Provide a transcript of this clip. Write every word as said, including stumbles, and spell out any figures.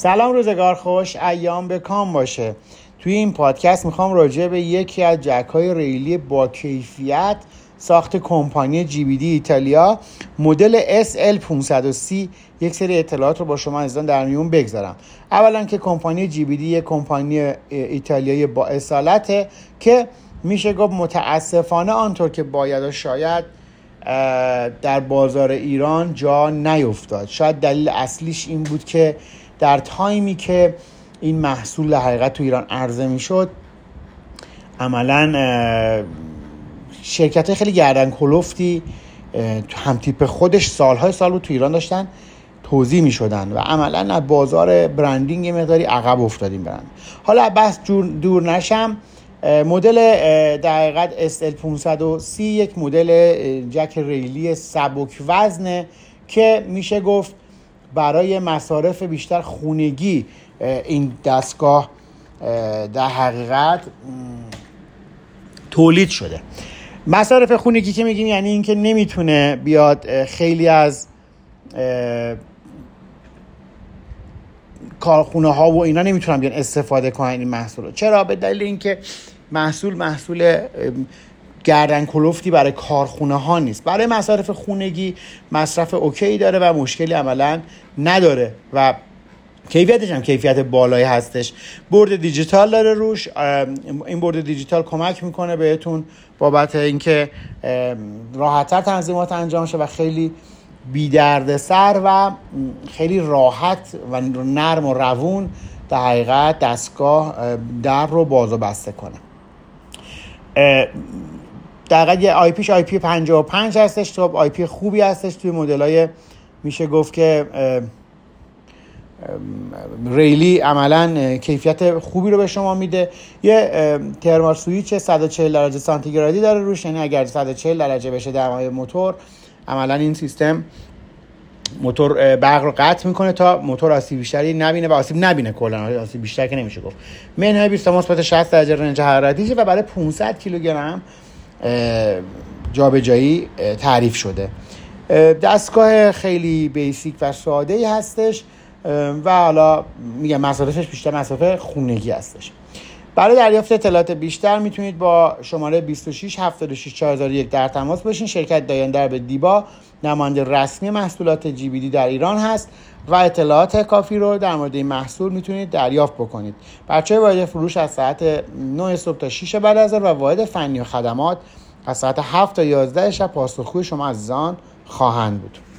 سلام، روزگار خوش، ایام به کام باشه. توی این پادکست میخوام راجع به یکی از جک‌های ریلی با کیفیت ساخت کمپانی جی بی دی ایتالیا مدل اس ال پانصد و سی یک سری اطلاعات رو با شما عزیزان در میون بگذارم. اولا که کمپانی جی بی دی یک کمپانی ایتالیایی با اصالته که میشه گفت متاسفانه آنطور که باید و شاید در بازار ایران جا نیفتاد. شاید دلیل اصلیش این بود که در تایمی که این محصول در حقیقت تو ایران عرضه میشد عملاً شرکت خیلی گردن کلفتی هم تیپ خودش سالهای سال بود تو ایران داشتن توزیع میشدن و عملاً از بازار برندینگ مقداری عقب افتادیم برند. حالا بس دور نشم، مدل در حقیقت اس ال پانصد و سی یک مدل جک ریلی سبک وزنه که میشه گفت برای مصارف بیشتر خونگی این دستگاه در حقیقت تولید شده. مصارف خونگی که میگیم یعنی این که نمیتونه بیاد خیلی از کارخونه ها و اینا نمیتونن بیان استفاده کنن این محصول. چرا؟ به دلیل اینکه محصول محصول گردن کلفتی برای کارخونه ها نیست. برای مصارف خونگی مصرف اوکی داره و مشکلی عملا نداره و کیفیتش هم کیفیت بالایی هستش. بورد دیجیتال داره روش. این بورد دیجیتال کمک میکنه بهتون بابت اینکه راحت‌تر تنظیمات انجام شه و خیلی بی دردسر و خیلی راحت و نرم و روون در حقیقت دستگاه در رو باز و بسته کنه. در حقیقت یه آی پیش آی پی پنجاه و پنج هستش، خب آی پی خوبی هستش توی مدل‌های میشه گفت که ریلی عملاً کیفیت خوبی رو به شما میده. یه ترمال سویچ صد و چهل درجه سانتیگرادی داره روش، یعنی اگر صد و چهل درجه بشه دمای موتور عملاً این سیستم موتور برق رو قطع میکنه تا موتور آسیب بیشتری نبینه و آسیب نبینه. کلا آسیب بیشتر که نمیشه گفت. منهای بیست مثبت شصت درجه رنج حرارتیشه و برای پانصد کیلوگرم جابجایی تعریف شده. دستگاه خیلی بیسیک و ساده ای هستش و حالا میگم مصارفش بیشتر مصارف خونگی هستش. برای دریافت اطلاعات بیشتر میتونید با شماره بیست و شش هفتاد و شش چهارصد و یک در تماس باشین. شرکت دایندر به دیبا نماینده رسمی محصولات جی بی دی در ایران هست و اطلاعات کافی رو در مورد این محصول میتونید دریافت بکنید. بچه‌های واحد فروش از ساعت نه صبح تا شش بعد از ظهر و واحد فنی و خدمات از ساعت هفت تا یازده شب پاسخگوی شما عزیزان خواهند بود.